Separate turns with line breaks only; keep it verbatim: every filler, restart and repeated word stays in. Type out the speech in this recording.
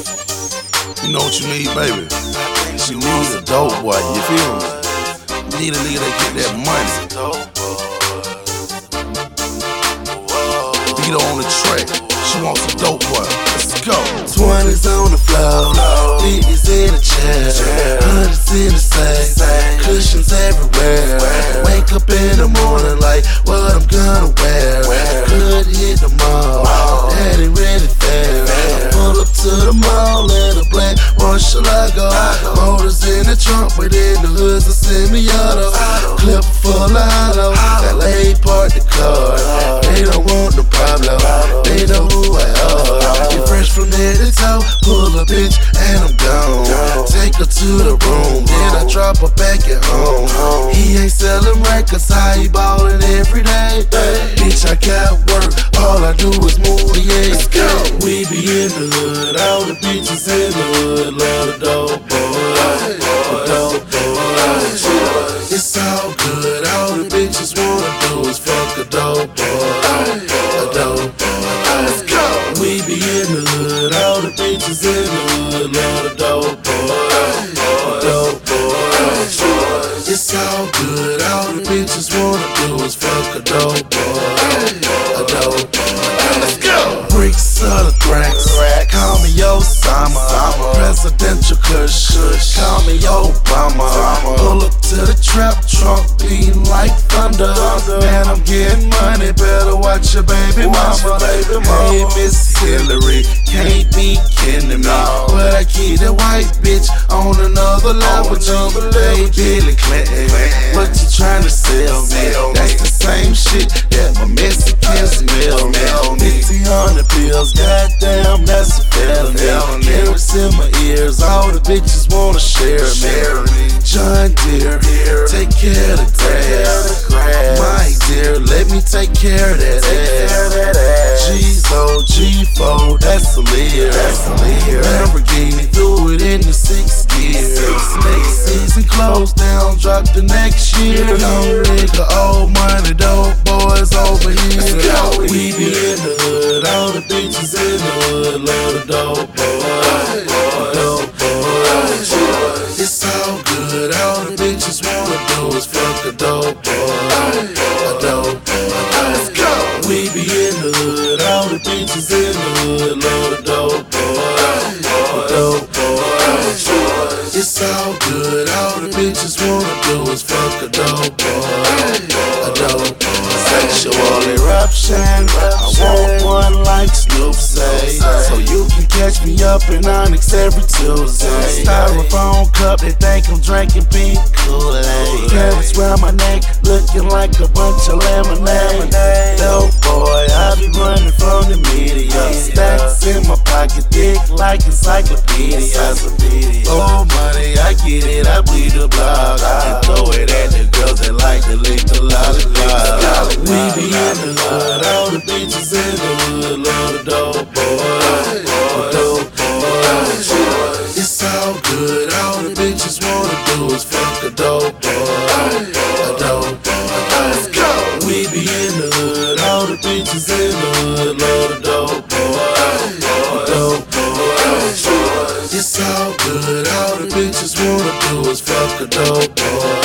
You know what you need, baby? You need a dope boy, you feel me? You need a nigga that get that money. Beat her on the track, she wants a dope boy. Let's go.
twenties on the floor, fifties in the chair, hundreds in the safe, cushions everywhere. Wake up in the morning like what I'm gonna wear. Could hit the mall, that ain't really fair. Pull up to the mall in a black Murcielago. Motors in the trunk, but in the hood's a semi-auto. Clip full of hollow, L A park the car. They don't want no problem, they know who I are. Get fresh from head to toe, pull a bitch and I'm gone. Take her to the room, then I drop her back at home. He ain't selling records, how he ballin' every day. Bitch, I got work, all I do is move the yeah. We be in the hood, all the bitches in the hood love the dope boy, the dope boy. It's all good, all the bitches wanna do is fuck a dope boy, a dope boy. Let's go. We be in the hood, all the bitches in the hood love the dope boy, the dope boy. It's all good, all the bitches wanna do is fuck a dope boy, a dope boy. Let's go. Bricks of the cracks, call me Osama, presidential kush, call me Obama. Pull up to the trap trunk, beating like thunder. Man, I'm getting money, better watch your baby mama. Hey, Miss Hillary, can't be kidding me, but I keep that white bitch on another level. Hey, Billy Clinton, what you tryna sell me? That's the same shit that my Mexicans smell me. fifty hundred pills, goddamn, that's a felony. Carrots in my ears, all the bitches wanna share me. John Deere, take care of the grass. My dear, let me take care of that ass. G's O, G four, that's a Lear. Lamborghini, do it in the sixth gear. Next season closed down, drop the next year. Young nigga, old money, dope boys over here. We be in the hood, all the bitches in the hood love the dope boy, the dope boy. It's all good, all the bitches wanna do is fuck a dope boy, a dope boy. Let's go. We be in the hood, all the bitches in the hood love the dope boy, the dope boy. It's all good, all the bitches wanna do is fuck a dope boy, a dope boy. Sexual eruption, I want one like Snoop say, so you can catch me up in Onyx every Tuesday. Styrofoam cup, they think I'm drinking pink Kool-Aid. Carrots round my neck, looking like a bunch of lemonade. Dope boy, I be running from the media. Stacks in my pocket, thick like encyclopedias. Oh money, I get it, I bleed the block and throw it at the girls that like to lick the lollipop. We be in the hood, all the bitches in the hood love the dope boy, the dope boy. It's all good, all the bitches wanna do is fuck a dope boy, a dope boy. Let's go. We be in the hood, all the bitches in the hood love the dope boy, the dope boy. It's all good, all the bitches wanna do is fuck a dope boy.